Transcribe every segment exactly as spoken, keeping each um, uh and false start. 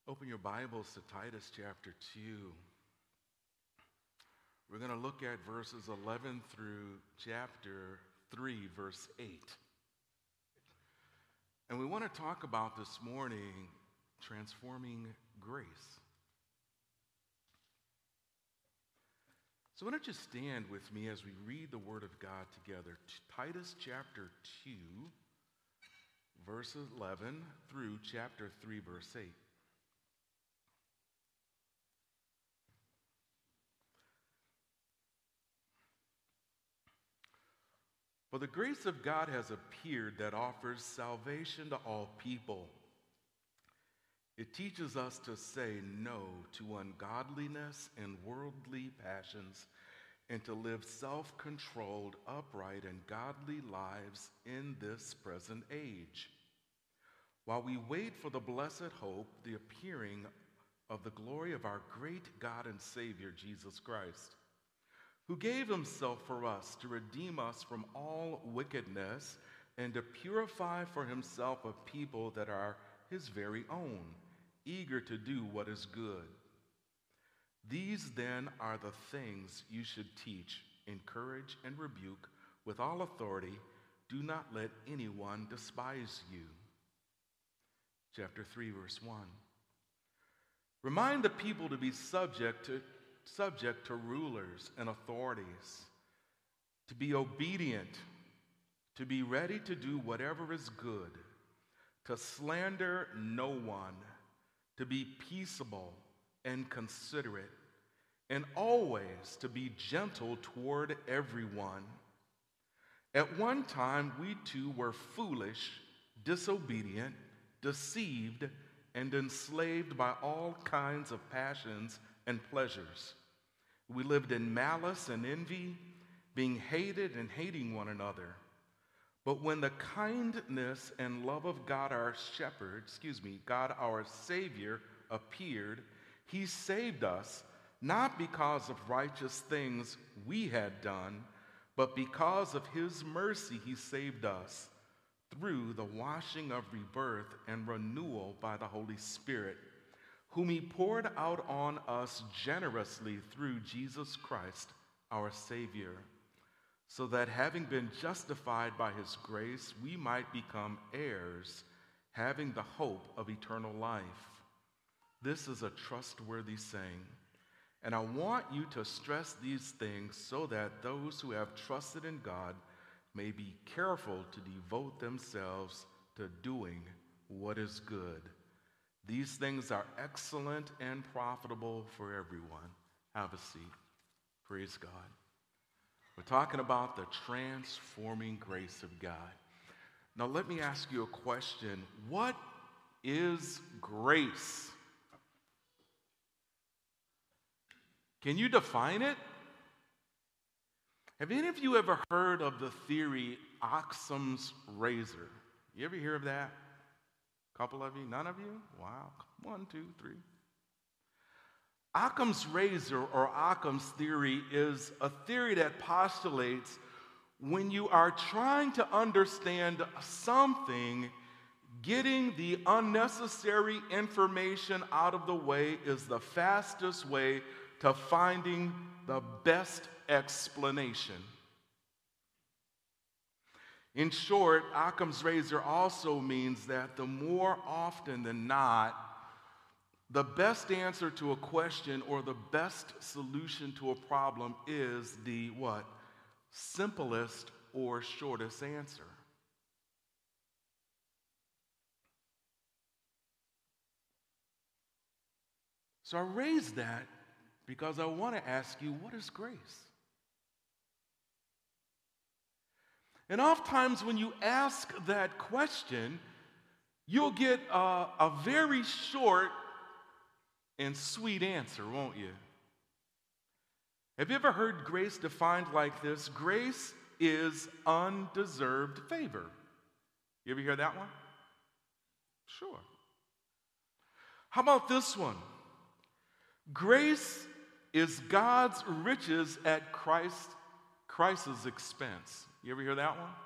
Open your Bibles to Titus chapter two. We're going to look at verses eleven through chapter three, verse eight. And we want to talk about this morning transforming grace. So why don't you stand with me as we read the Word of God together. Titus chapter two, verse eleven through chapter three, verse eight. For the grace of God has appeared that offers salvation to all people. It teaches us to say no to ungodliness and worldly passions and to live self-controlled, upright, and godly lives in this present age, while we wait for the blessed hope, the appearing of the glory of our great God and Savior, Jesus Christ, who gave himself for us to redeem us from all wickedness and to purify for himself a people that are his very own, eager to do what is good. These then are the things you should teach, encourage, and rebuke with all authority. Do not let anyone despise you. Chapter three, verse one. Remind the people to be subject to subject to rulers and authorities, to be obedient, to be ready to do whatever is good, to slander no one, to be peaceable and considerate, and always to be gentle toward everyone. At one time, we too were foolish, disobedient, deceived, and enslaved by all kinds of passions and pleasures. We lived in malice and envy, being hated and hating one another. But when the kindness and love of God our shepherd, excuse me, God our Savior appeared, he saved us, not because of righteous things we had done, but because of his mercy he saved us through the washing of rebirth and renewal by the Holy Spirit, whom he poured out on us generously through Jesus Christ, our Savior, so that having been justified by his grace, we might become heirs, having the hope of eternal life. This is a trustworthy saying, and I want you to stress these things so that those who have trusted in God may be careful to devote themselves to doing what is good. These things are excellent and profitable for everyone. Have a seat. Praise God. We're talking about the transforming grace of God. Now let me ask you a question. What is grace? Can you define it? Have any of you ever heard of the theory Occam's razor? You ever hear of that? Couple of you? None of you? Wow. One, two, three. Occam's razor, or Occam's theory, is a theory that postulates when you are trying to understand something, getting the unnecessary information out of the way is the fastest way to finding the best explanation. In short, Occam's razor also means that the more often than not, the best answer to a question or the best solution to a problem is the what? Simplest or shortest answer. So I raise that because I want to ask you, what is grace? And oftentimes when you ask that question, you'll get a, a very short and sweet answer, won't you? Have you ever heard grace defined like this? Grace is undeserved favor. You ever hear that one? Sure. How about this one? Grace is God's riches at Christ, Christ's expense. You ever hear that one?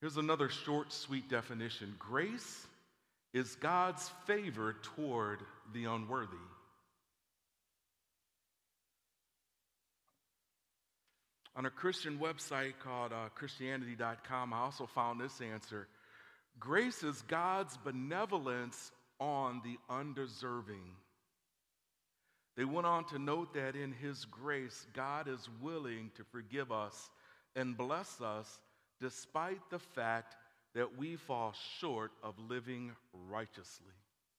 Here's another short, sweet definition. Grace is God's favor toward the unworthy. On a Christian website called uh, Christianity dot com, I also found this answer. Grace is God's benevolence on the undeserving. They went on to note that in His grace, God is willing to forgive us and bless us despite the fact that we fall short of living righteously.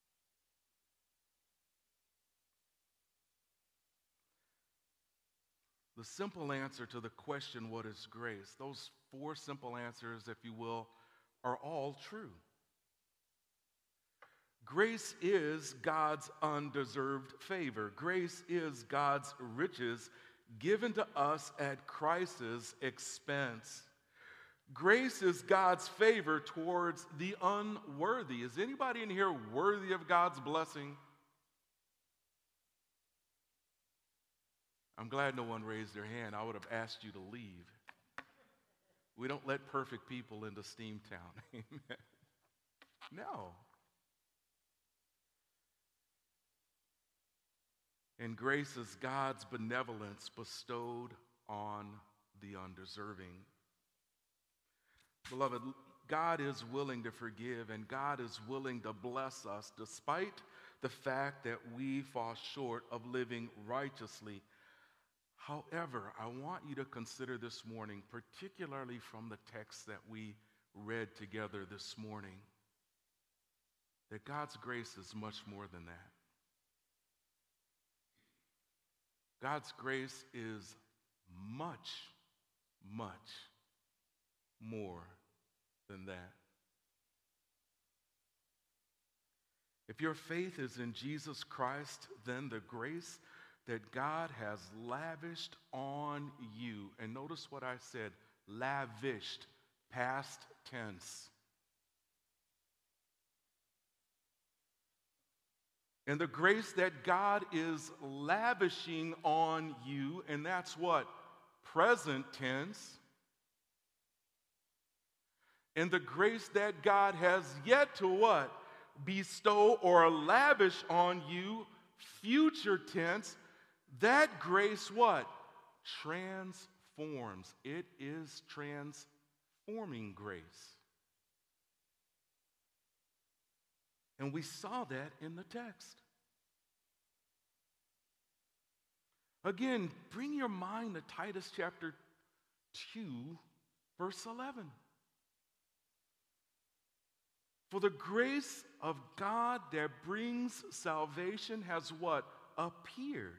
The simple answer to the question, what is grace? Those four simple answers, if you will, are all true. Grace is God's undeserved favor. Grace is God's riches given to us at Christ's expense. Grace is God's favor towards the unworthy. Is anybody in here worthy of God's blessing? I'm glad no one raised their hand. I would have asked you to leave. We don't let perfect people into Steamtown. Amen. No. And grace is God's benevolence bestowed on the undeserving. Beloved, God is willing to forgive, and God is willing to bless us despite the fact that we fall short of living righteously. However, I want you to consider this morning, particularly from the text that we read together this morning, that God's grace is much more than that. God's grace is much, much more than that. If your faith is in Jesus Christ, then the grace that God has lavished on you, and notice what I said, lavished, past tense. And the grace that God is lavishing on you, and that's what? Present tense. And the grace that God has yet to what? Bestow or lavish on you, future tense. That grace what? Transforms. It is transforming grace. And we saw that in the text. Again, bring your mind to Titus chapter two, verse eleven. For the grace of God that brings salvation has what? Appeared.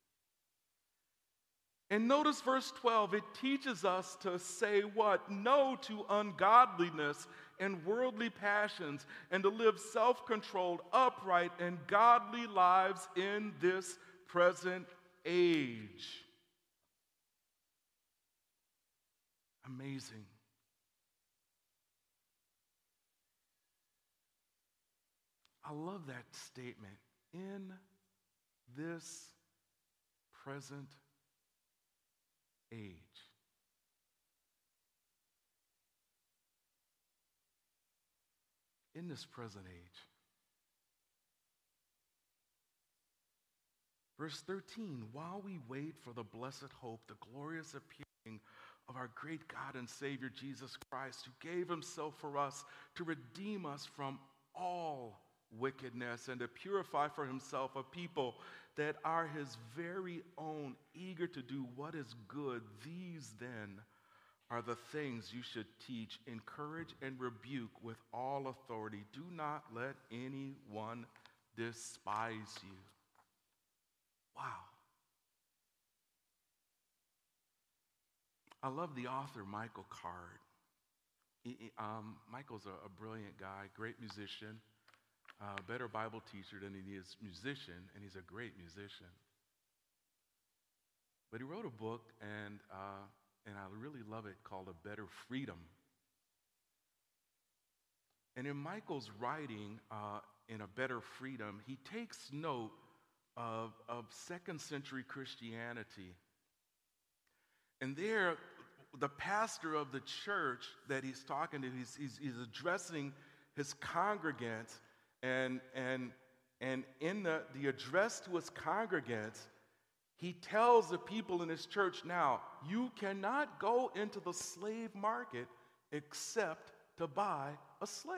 And notice verse twelve, it teaches us to say what? No to ungodliness and worldly passions, and to live self-controlled, upright, and godly lives in this present age. Amazing. I love that statement. In this present age. In this present age. Verse thirteen, while we wait for the blessed hope, the glorious appearing of our great God and Savior Jesus Christ, who gave himself for us to redeem us from all wickedness and to purify for himself a people that are his very own, eager to do what is good. These then are the things you should teach, encourage, and rebuke with all authority. Do not let anyone despise you. Wow. I love the author, Michael Card. He, he, um, Michael's a, a brilliant guy, great musician, a uh, better Bible teacher than he is musician, and he's a great musician. But he wrote a book, and uh, and I really love it, called A Better Freedom. And in Michael's writing, uh, in A Better Freedom, he takes note of, of second century Christianity. And there, the pastor of the church that he's talking to, he's, he's, he's addressing his congregants, and, and, and in the, the address to his congregants, he tells the people in his church now, you cannot go into the slave market except to buy a slave.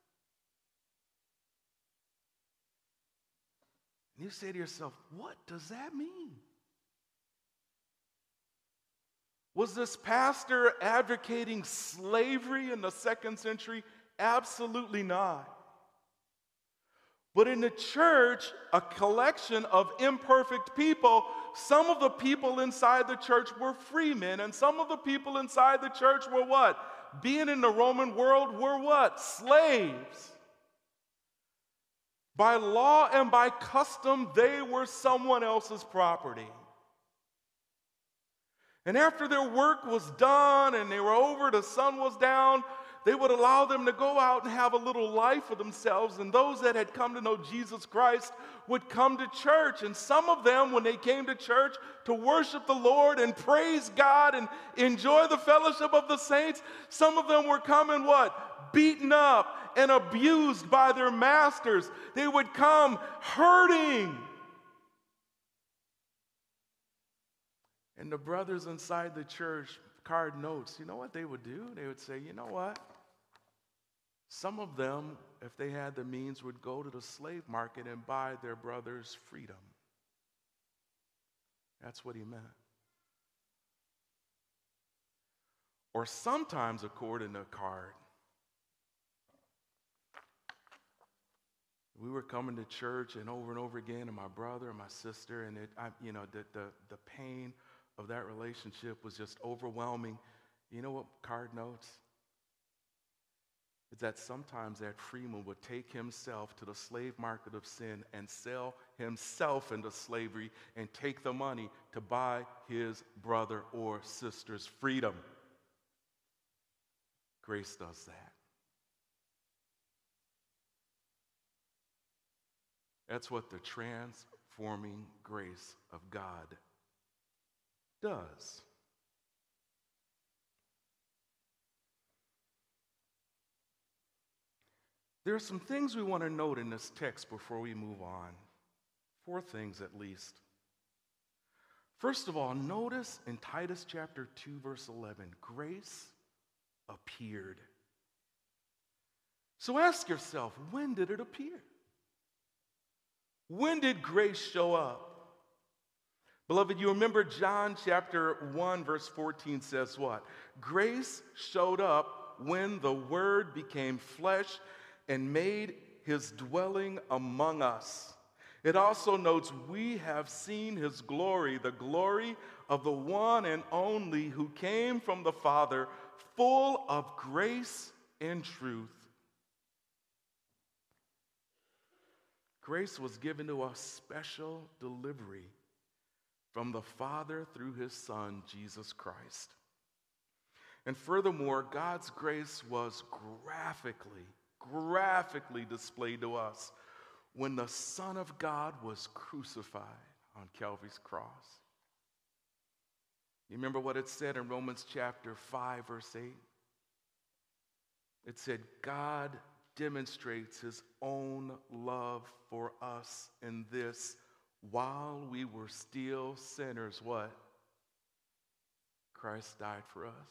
And you say to yourself, what does that mean? Was this pastor advocating slavery in the second century? Absolutely not. But in the church, a collection of imperfect people, some of the people inside the church were free men, and some of the people inside the church were what? Being in the Roman world were what? Slaves. By law and by custom, they were someone else's property. And after their work was done and they were over, the sun was down, they would allow them to go out and have a little life for themselves. And those that had come to know Jesus Christ would come to church. And some of them, when they came to church to worship the Lord and praise God and enjoy the fellowship of the saints, some of them were coming what? Beaten up and abused by their masters. They would come hurting. And the brothers inside the church, card notes, you know what they would do? They would say, you know what? Some of them, if they had the means, would go to the slave market and buy their brother's freedom. That's what he meant. Or sometimes, according to card, we were coming to church and over and over again, and my brother and my sister, and it, I, you know, the, the, the pain of that relationship was just overwhelming. You know what card notes? Is that sometimes that freeman would take himself to the slave market of sin and sell himself into slavery and take the money to buy his brother or sister's freedom. Grace does that. That's what the transforming grace of God does. There are some things we want to note in this text before we move on. Four things at least. First of all, notice in Titus chapter two, verse eleven, grace appeared. So ask yourself, when did it appear? When did grace show up? Beloved, you remember John chapter one, verse fourteen says what? Grace showed up when the Word became flesh and made his dwelling among us. It also notes, we have seen his glory, the glory of the one and only who came from the Father, full of grace and truth. Grace was given to us special delivery from the Father through his Son, Jesus Christ. And furthermore, God's grace was graphically, graphically displayed to us when the Son of God was crucified on Calvary's cross. You remember what it said in Romans chapter five, verse eight? It said, God demonstrates his own love for us in this: while we were still sinners, what? Christ died for us.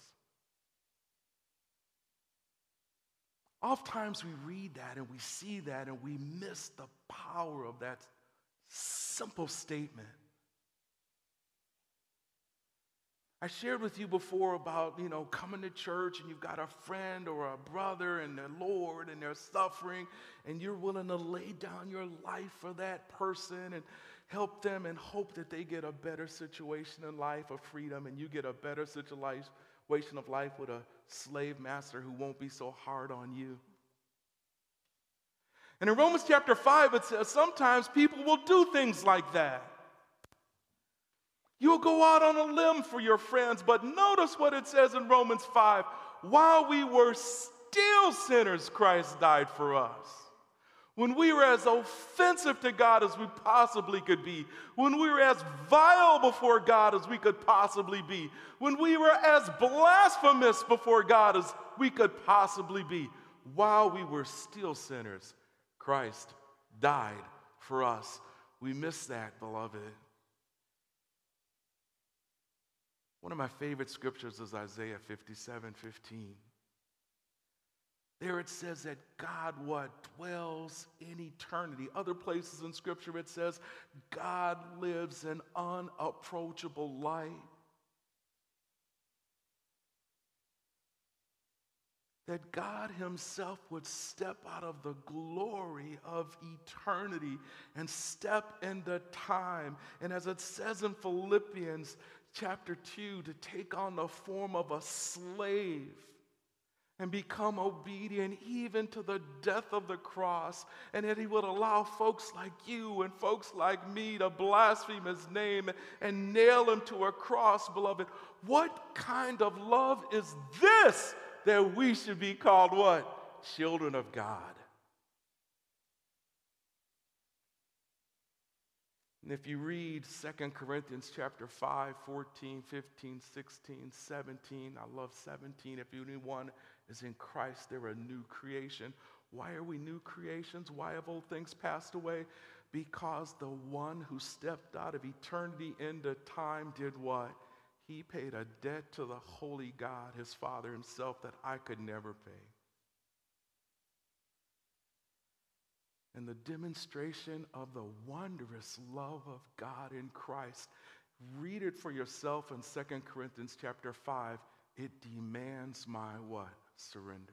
Oftentimes we read that and we see that and we miss the power of that simple statement. I shared with you before about, you know, coming to church and you've got a friend or a brother in the Lord and they're suffering and you're willing to lay down your life for that person and help them and hope that they get a better situation in life of freedom, and you get a better situation of life with a slave master who won't be so hard on you. And in Romans chapter five, it says sometimes people will do things like that. You'll go out on a limb for your friends, but notice what it says in Romans five. While we were still sinners, Christ died for us. when we were as offensive to God as we possibly could be, when we were as vile before God as we could possibly be, when we were as blasphemous before God as we could possibly be, while we were still sinners, Christ died for us. We miss that, beloved. One of my favorite scriptures is Isaiah fifty-seven fifteen. There it says that God, what, dwells in eternity. Other places in Scripture it says God lives in unapproachable light. That God himself would step out of the glory of eternity and step into time. And as it says in Philippians chapter two, to take on the form of a slave and become obedient even to the death of the cross, and that he would allow folks like you and folks like me to blaspheme his name and nail him to a cross, beloved. What kind of love is this that we should be called what? Children of God. And if you read Second Corinthians chapter five, fourteen, fifteen, sixteen, seventeen, I love seventeen, if anyone is in Christ, they're a new creation. Why are we new creations? Why have old things passed away? Because the one who stepped out of eternity into time did what? He paid a debt to the holy God, his Father himself, that I could never pay. And the demonstration of the wondrous love of God in Christ, read it for yourself in Second Corinthians chapter five. It demands my what? Surrender.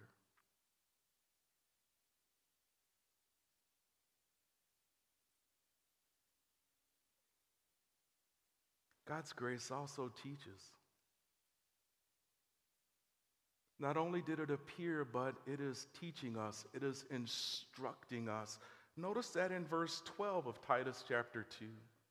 God's grace also teaches. Not only did it appear, but it is teaching us, it is instructing us. Notice that in verse twelve of Titus chapter two.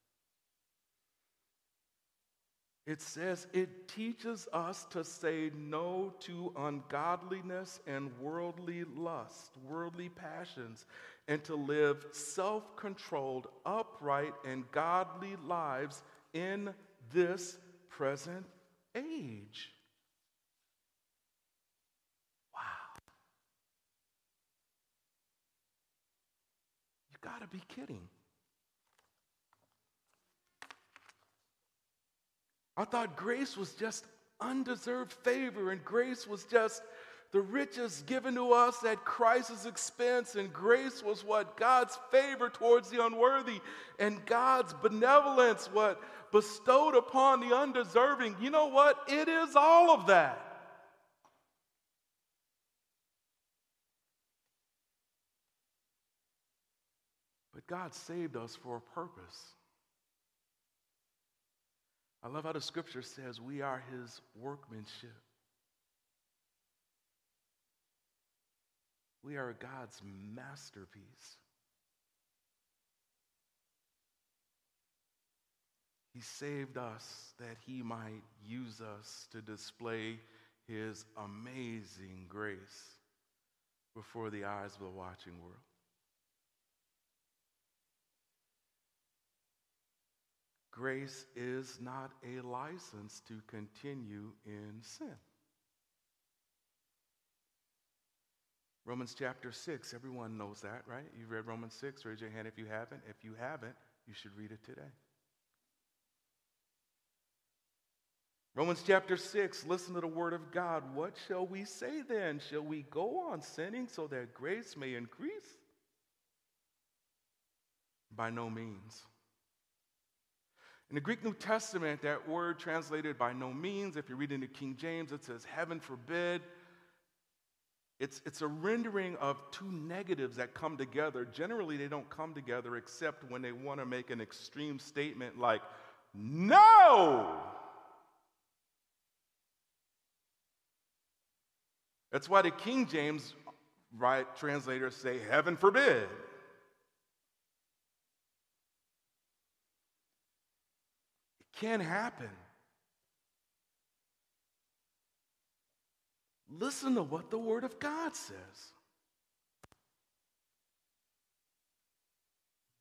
It says it teaches us to say no to ungodliness and worldly lust, worldly passions, and to live self-controlled, upright, and godly lives in this present age. Wow. You gotta be kidding. I thought grace was just undeserved favor, and grace was just the riches given to us at Christ's expense, and grace was what? God's favor towards the unworthy, and God's benevolence, what? Bestowed upon the undeserving. You know what? It is all of that. But God saved us for a purpose. I love how the scripture says we are his workmanship. We are God's masterpiece. He saved us that he might use us to display his amazing grace before the eyes of the watching world. Grace is not a license to continue in sin. Romans chapter six, everyone knows that, right? You've read Romans six, raise your hand if you haven't. If you haven't, you should read it today. Romans chapter six, listen to the word of God. What shall we say then? Shall we go on sinning so that grace may increase? By no means. In the Greek New Testament, that word translated by no means, if you read in the King James, it says heaven forbid. It's, it's a rendering of two negatives that come together. Generally, they don't come together except when they want to make an extreme statement like, no! That's why the King James right translators say heaven forbid. Can happen. Listen to what the Word of God says.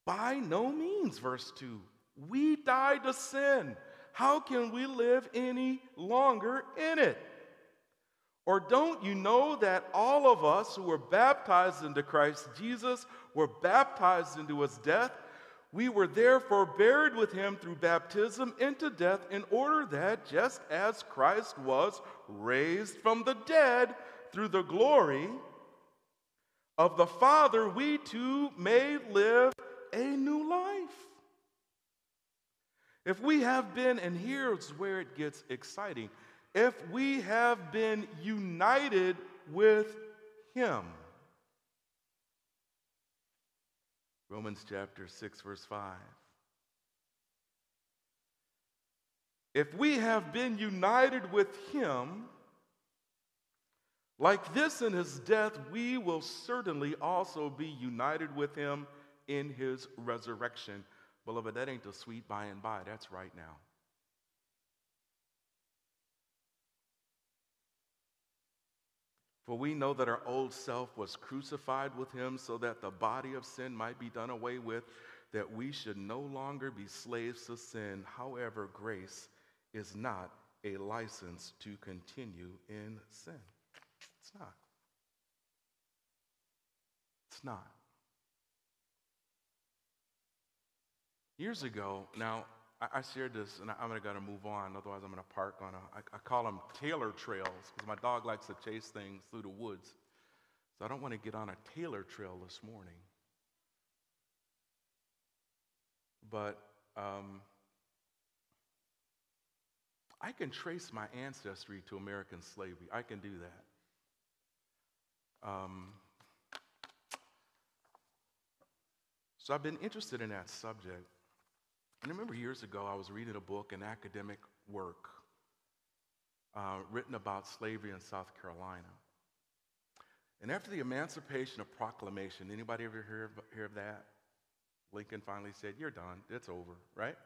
By no means, verse two. We died to sin. How can we live any longer in it? Or don't you know that all of us who were baptized into Christ Jesus were baptized into his death? We were therefore buried with him through baptism into death, in order that just as Christ was raised from the dead through the glory of the Father, we too may live a new life. If we have been, and here's where it gets exciting, if we have been united with him. Romans chapter six, verse five. If we have been united with him, like this in his death, we will certainly also be united with him in his resurrection. Beloved, that ain't the sweet by and by. That's right now. For we know that our old self was crucified with him so that the body of sin might be done away with, that we should no longer be slaves to sin. However, grace is not a license to continue in sin. It's not. It's not. Years ago, now, I shared this, and I'm going to move on, otherwise I'm going to park on a, I, I call them Taylor trails, because my dog likes to chase things through the woods. So I don't want to get on a Taylor trail this morning. But um, I can trace my ancestry to American slavery. I can do that. Um, so I've been interested in that subject. And I remember years ago, I was reading a book, an academic work, uh, written about slavery in South Carolina. And after the Emancipation of Proclamation, anybody ever hear of, hear of that? Lincoln finally said, "You're done, it's over," right?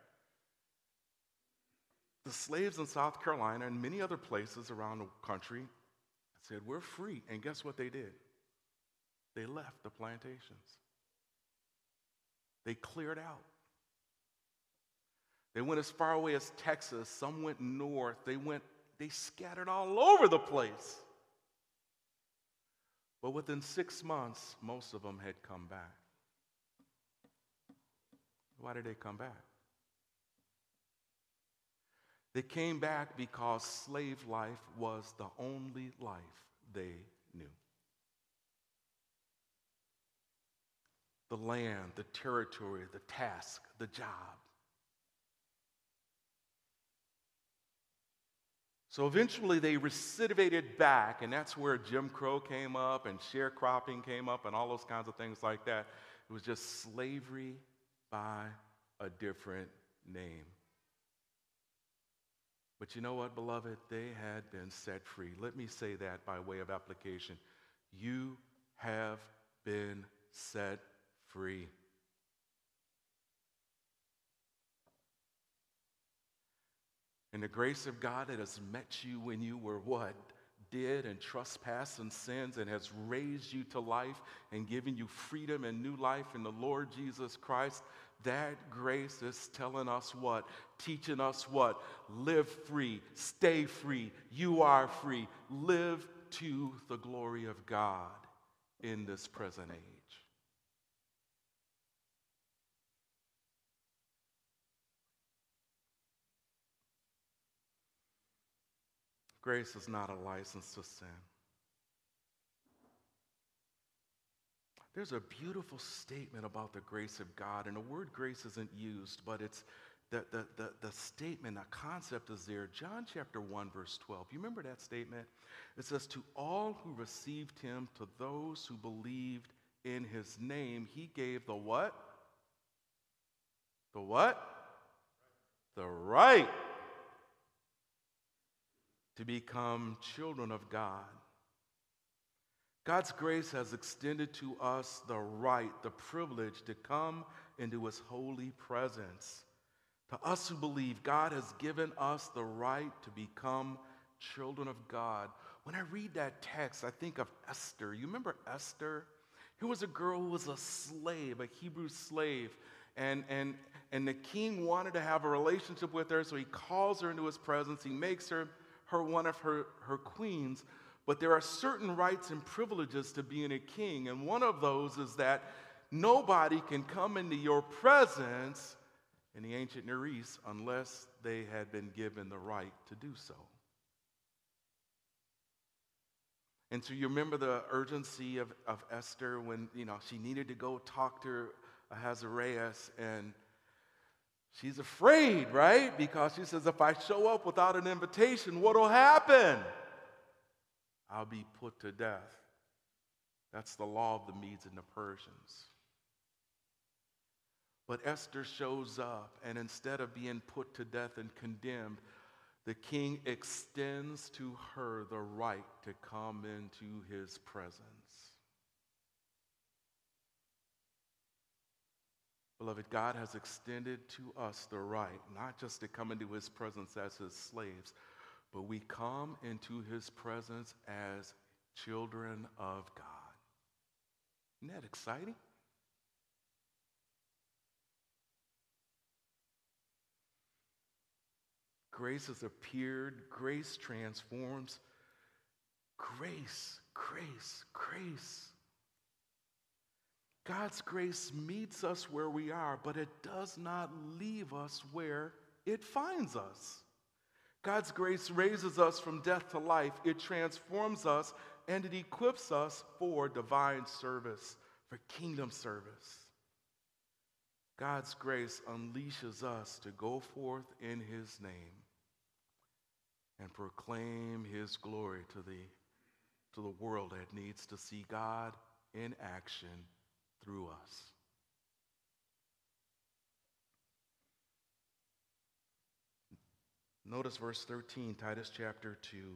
The slaves in South Carolina and many other places around the country said, "We're free." And guess what they did? They left the plantations. They cleared out. They went as far away as Texas. Some went north. They went, they scattered all over the place. But within six months, most of them had come back. Why did they come back? They came back because slave life was the only life they knew. The land, the territory, the task, the job. So eventually they recidivated back, and that's where Jim Crow came up and sharecropping came up and all those kinds of things like that. It was just slavery by a different name. But you know what, beloved? They had been set free. Let me say that by way of application. You have been set free. And the grace of God that has met you when you were what? Dead and trespass and sins, and has raised you to life and given you freedom and new life in the Lord Jesus Christ. That grace is telling us what? Teaching us what? Live free, stay free, you are free. Live to the glory of God in this present age. Grace is not a license to sin. There's a beautiful statement about the grace of God, and the word grace isn't used, but it's the, the, the, the statement, the concept is there. John chapter one, verse twelve. You remember that statement? It says, "To all who received him, to those who believed in his name, he gave the what? The what? The right to become children of God." God's grace has extended to us the right, the privilege to come into his holy presence. To us who believe, God has given us the right to become children of God. When I read that text, I think of Esther. You remember Esther? Here was a girl who was a slave, a Hebrew slave, and, and, and the king wanted to have a relationship with her, so he calls her into his presence. He makes her, her one of her, her queens, but there are certain rights and privileges to being a king, and one of those is that nobody can come into your presence in the ancient Near East unless they had been given the right to do so. And so you remember the urgency of, of Esther when, you know, she needed to go talk to Ahasuerus, and she's afraid, right? Because she says, if I show up without an invitation, what will happen? I'll be put to death. That's the law of the Medes and the Persians. But Esther shows up, and instead of being put to death and condemned, the king extends to her the right to come into his presence. Beloved, God has extended to us the right, not just to come into his presence as his slaves, but we come into his presence as children of God. Isn't that exciting? Grace has appeared. Grace transforms. Grace, grace, grace. God's grace meets us where we are, but it does not leave us where it finds us. God's grace raises us from death to life. It transforms us, and it equips us for divine service, for kingdom service. God's grace unleashes us to go forth in his name and proclaim his glory to the, to the world that needs to see God in action through us. Notice verse thirteen, Titus chapter two.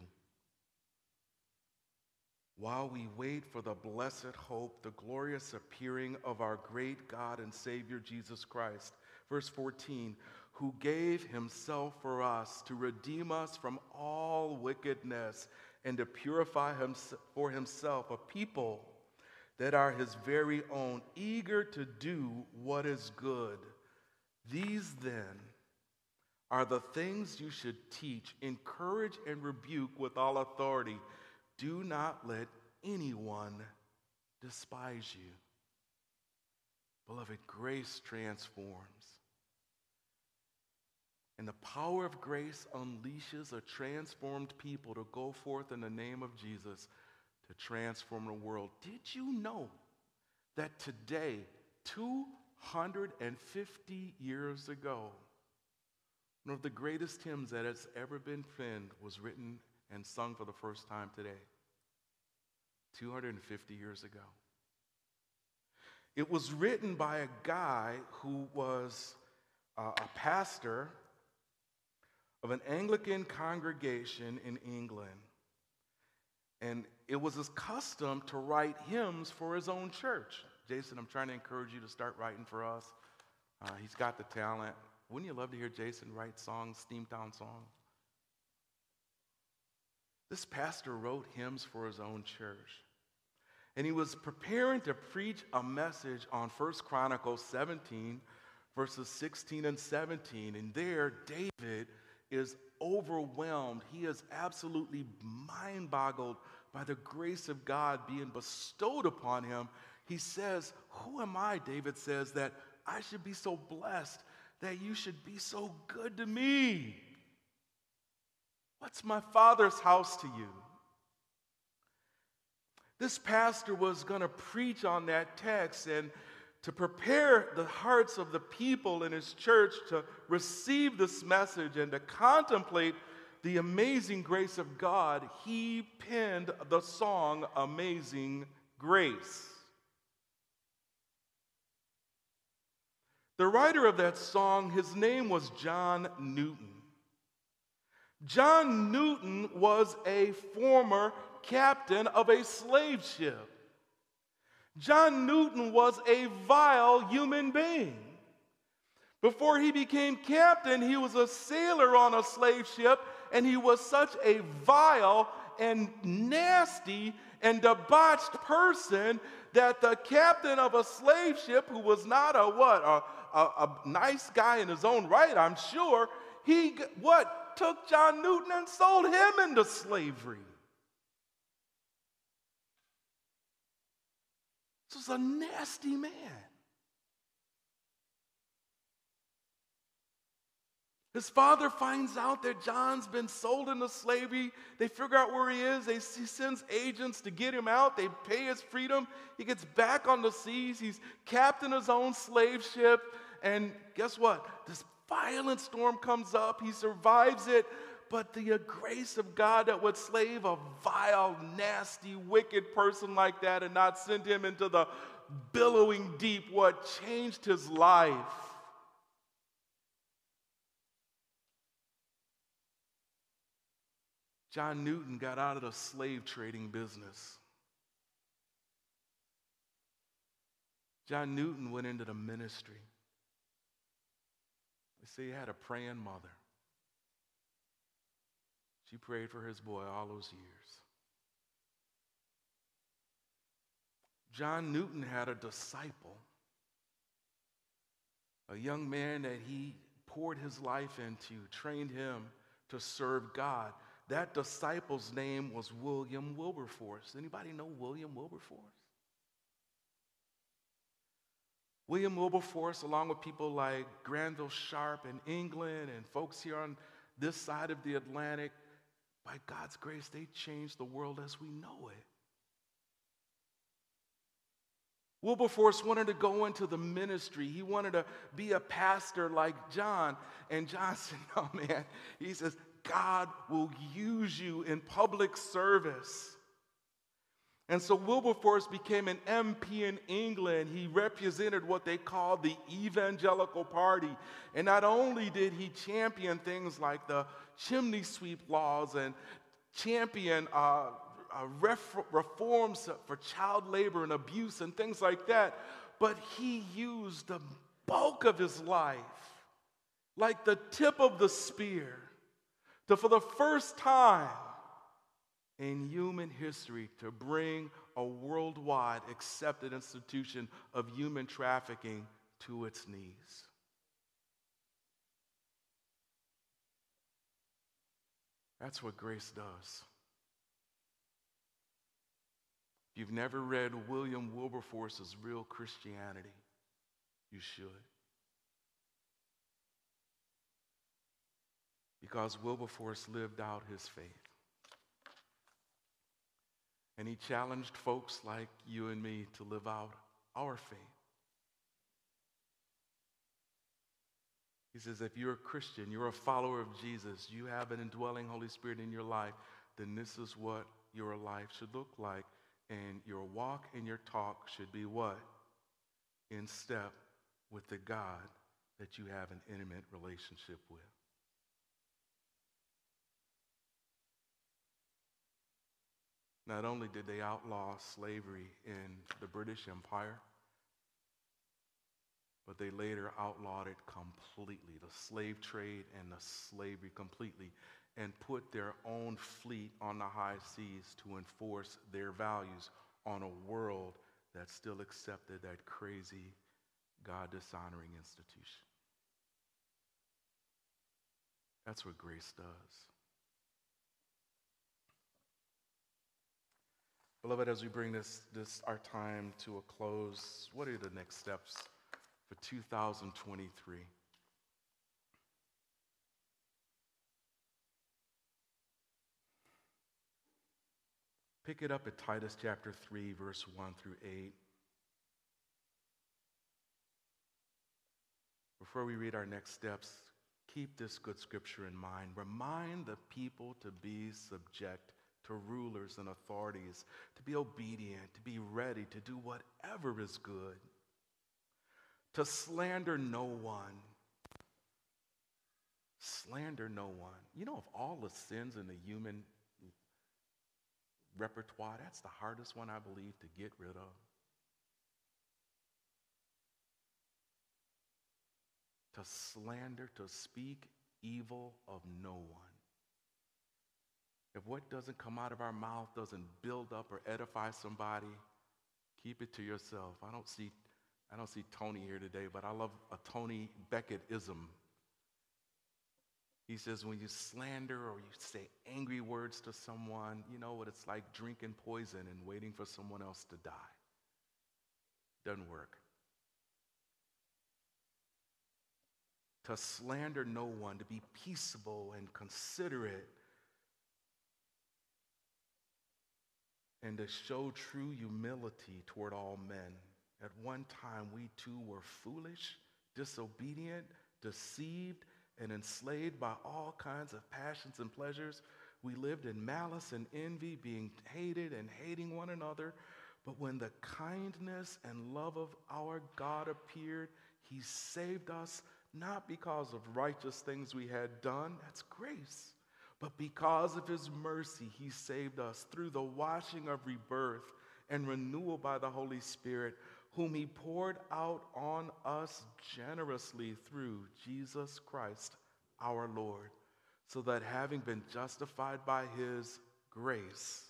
While we wait for the blessed hope, the glorious appearing of our great God and Savior Jesus Christ. Verse fourteen, who gave himself for us to redeem us from all wickedness and to purify himself for himself a people that are his very own, eager to do what is good. These then are the things you should teach, encourage, and rebuke with all authority. Do not let anyone despise you. Beloved, grace transforms. And the power of grace unleashes a transformed people to go forth in the name of Jesus to transform the world. Did you know that today, two hundred fifty years ago, one of the greatest hymns that has ever been penned was written and sung for the first time today? two hundred fifty years ago. It was written by a guy who was uh, a pastor of an Anglican congregation in England. And it was his custom to write hymns for his own church. Jason, I'm trying to encourage you to start writing for us. Uh, he's got the talent. Wouldn't you love to hear Jason write songs, Steamtown songs? This pastor wrote hymns for his own church. And he was preparing to preach a message on First Chronicles seventeen, verses sixteen and seventeen. And there, David is overwhelmed. He is absolutely mind-boggled by the grace of God being bestowed upon him. He says, who am I, David says, that I should be so blessed, that you should be so good to me? What's my Father's house to you? This pastor was going to preach on that text and to prepare the hearts of the people in his church to receive this message and to contemplate the amazing grace of God. He penned the song, Amazing Grace. The writer of that song, his name was John Newton. John Newton was a former captain of a slave ship. John Newton was a vile human being. Before he became captain, he was a sailor on a slave ship, and he was such a vile and nasty and debauched person that the captain of a slave ship, who was not a what, a, a, a nice guy in his own right, I'm sure, he what, took John Newton and sold him into slavery. This was a nasty man. His father finds out that John's been sold into slavery. They figure out where he is. They, he sends agents to get him out. They pay his freedom. He gets back on the seas. He's captain of his own slave ship. And guess what? This violent storm comes up. He survives it. But the grace of God that would slave a vile, nasty, wicked person like that and not send him into the billowing deep, what changed his life. John Newton got out of the slave trading business. John Newton went into the ministry. They say he had a praying mother. She prayed for his boy all those years. John Newton had a disciple, a young man that he poured his life into, trained him to serve God. That disciple's name was William Wilberforce. Anybody know William Wilberforce? William Wilberforce, along with people like Granville Sharp in England and folks here on this side of the Atlantic, by God's grace, they changed the world as we know it. Wilberforce wanted to go into the ministry. He wanted to be a pastor like John. And John said, no, man. He says, God will use you in public service. And so Wilberforce became an M P in England. He represented what they called the Evangelical Party. And not only did he champion things like the chimney sweep laws and champion uh, uh, ref- reforms for child labor and abuse and things like that, but he used the bulk of his life, like the tip of the spear, to, for the first time in human history, to bring a worldwide accepted institution of human trafficking to its knees. That's what grace does. If you've never read William Wilberforce's Real Christianity, you should. Because Wilberforce lived out his faith. And he challenged folks like you and me to live out our faith. He says, if you're a Christian, you're a follower of Jesus, you have an indwelling Holy Spirit in your life, then this is what your life should look like. And your walk and your talk should be what? In step with the God that you have an intimate relationship with. Not only did they outlaw slavery in the British Empire, but they later outlawed it completely, the slave trade and the slavery completely, and put their own fleet on the high seas to enforce their values on a world that still accepted that crazy, God-dishonoring institution. That's what grace does. Beloved, as we bring this, this our time to a close, what are the next steps for two thousand twenty-three? Pick it up at Titus chapter three, verse one through eight. Before we read our next steps, keep this good scripture in mind. Remind the people to be subject to rulers and authorities, to be obedient, to be ready to do whatever is good, to slander no one. Slander no one. You know, of all the sins in the human repertoire, that's the hardest one, I believe, to get rid of. To slander, to speak evil of no one. If what doesn't come out of our mouth doesn't build up or edify somebody, keep it to yourself. I don't see, I don't see Tony here today, but I love a Tony Beckett-ism. He says, when you slander or you say angry words to someone, you know what it's like drinking poison and waiting for someone else to die. Doesn't work. To slander no one, to be peaceable and considerate, and to show true humility toward all men. At one time, we too were foolish, disobedient, deceived, and enslaved by all kinds of passions and pleasures. We lived in malice and envy, being hated and hating one another. But when the kindness and love of our God appeared, he saved us, not because of righteous things we had done, that's grace, but because of his mercy, he saved us through the washing of rebirth and renewal by the Holy Spirit, whom he poured out on us generously through Jesus Christ our Lord, so that having been justified by his grace,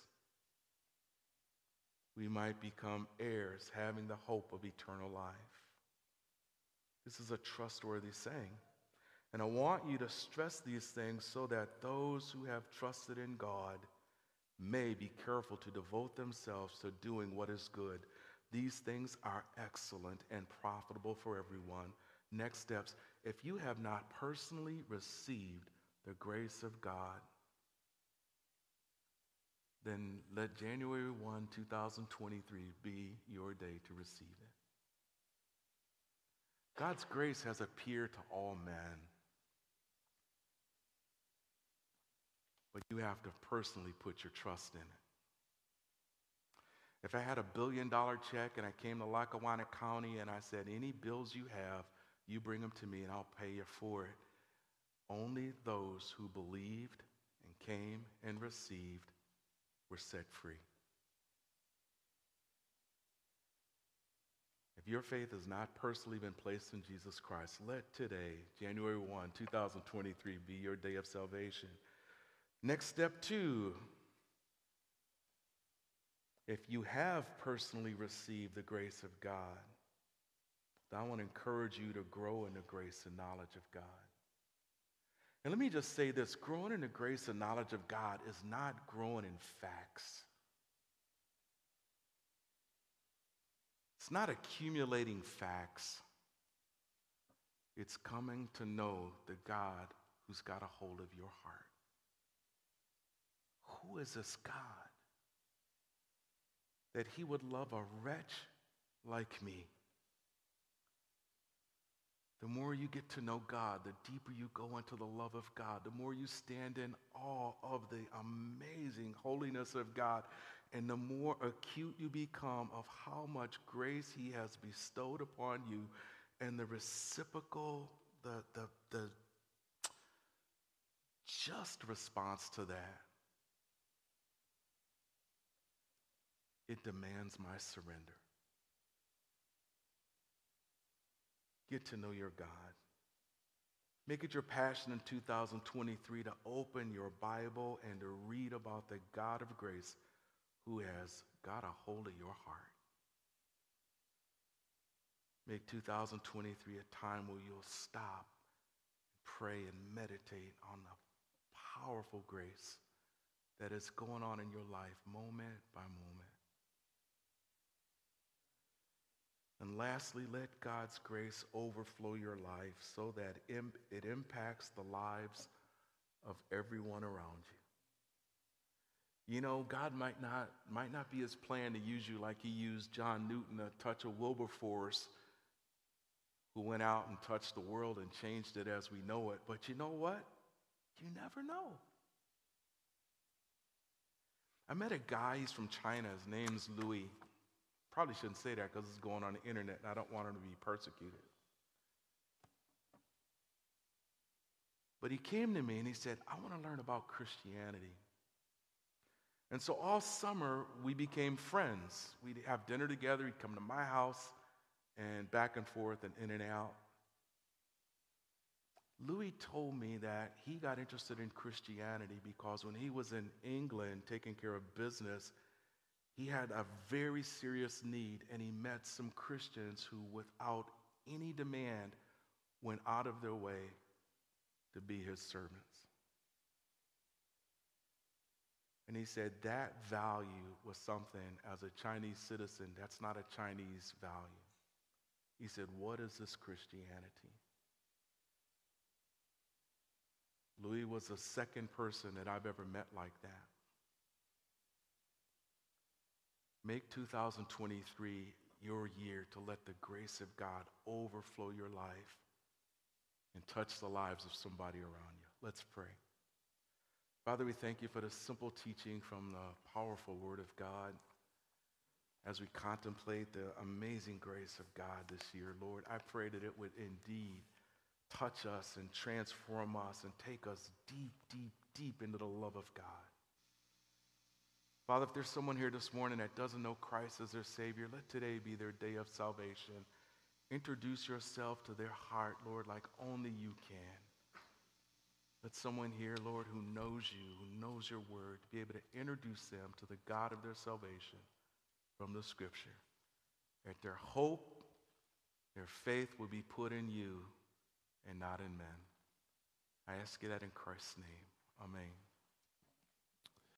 we might become heirs, having the hope of eternal life. This is a trustworthy saying. And I want you to stress these things so that those who have trusted in God may be careful to devote themselves to doing what is good. These things are excellent and profitable for everyone. Next steps, if you have not personally received the grace of God, then let January first, two thousand twenty-three be your day to receive it. God's grace has appeared to all men, but you have to personally put your trust in it. If I had a billion dollar check and I came to Lackawanna County and I said, any bills you have, you bring them to me and I'll pay you for it. Only those who believed and came and received were set free. If your faith has not personally been placed in Jesus Christ, let today, January first, two thousand twenty-three, be your day of salvation. Next step two, if you have personally received the grace of God, I want to encourage you to grow in the grace and knowledge of God. And let me just say this, growing in the grace and knowledge of God is not growing in facts. It's not accumulating facts. It's coming to know the God who's got a hold of your heart. Who is this God? That he would love a wretch like me. The more you get to know God, the deeper you go into the love of God, the more you stand in awe of the amazing holiness of God, and the more acute you become of how much grace he has bestowed upon you, and the reciprocal, the, the, the just response to that. It demands my surrender. Get to know your God. Make it your passion in two thousand twenty-three to open your Bible and to read about the God of grace who has got a hold of your heart. Make two thousand twenty-three a time where you'll stop, pray, and meditate on the powerful grace that is going on in your life moment by moment. And lastly, let God's grace overflow your life so that it impacts the lives of everyone around you. You know, God might not, might not be his plan to use you like he used John Newton, a touch of Wilberforce, who went out and touched the world and changed it as we know it. But you know what? You never know. I met a guy, he's from China, his name's Louis. Probably shouldn't say that because it's going on the internet and I don't want him to be persecuted. But he came to me and he said, I want to learn about Christianity. And so all summer we became friends. We'd have dinner together, he'd come to my house and back and forth and in and out. Louis told me that he got interested in Christianity because when he was in England taking care of business, he had a very serious need, and he met some Christians who, without any demand, went out of their way to be his servants. And he said that value was something, as a Chinese citizen, that's not a Chinese value. He said, what is this Christianity? Louis was the second person that I've ever met like that. Make two thousand twenty-three your year to let the grace of God overflow your life and touch the lives of somebody around you. Let's pray. Father, we thank you for the simple teaching from the powerful Word of God. As we contemplate the amazing grace of God this year, Lord, I pray that it would indeed touch us and transform us and take us deep, deep, deep into the love of God. Father, if there's someone here this morning that doesn't know Christ as their Savior, let today be their day of salvation. Introduce yourself to their heart, Lord, like only you can. Let someone here, Lord, who knows you, who knows your word, be able to introduce them to the God of their salvation from the Scripture. That their hope, their faith will be put in you and not in men. I ask you that in Christ's name. Amen.